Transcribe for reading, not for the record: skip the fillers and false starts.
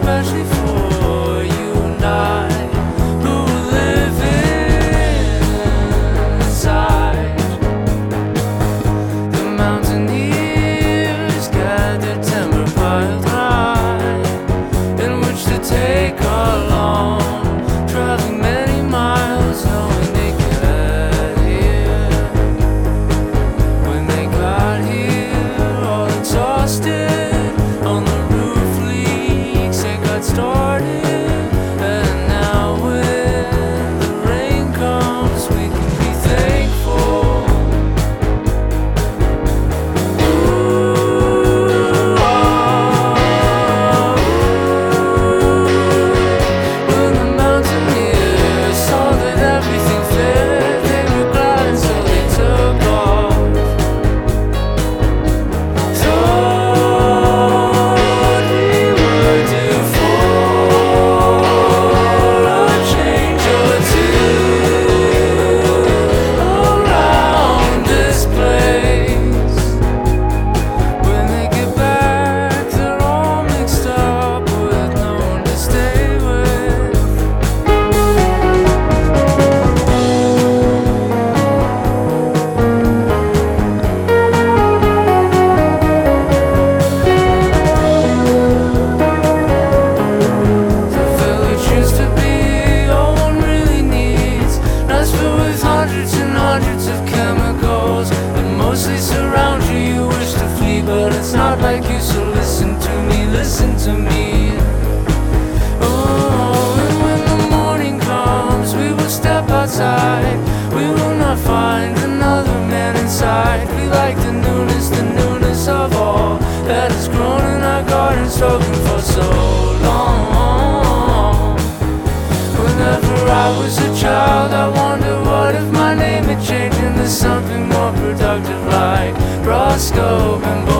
especially for you and I, who live inside. The mountaineers gathered timber piled high, in which to take along, traveling many miles, knowing they get here. When they got here, all exhausted, on the roof leaks, they got started. And now when the rain comes, we can be thankful. When the mountaineers saw that everything fit, they were glad, and so they took off. Thought we were due for a change or two around this place. When they get back, they're all mixed up with no one to stay with. The village used to be all one really needs, nice filled with hundreds and hundreds of chemicals that mostly surround you. You wish to flee, but it's not like you, so listen to me, listen to me. Oh, and when the morning comes, we will step outside. We will not find another man inside. We like the newness of all that has grown in our garden, struggling for so long. Whenever I was a child, I wondered what if my name had changed into something more productive, like Roscoe and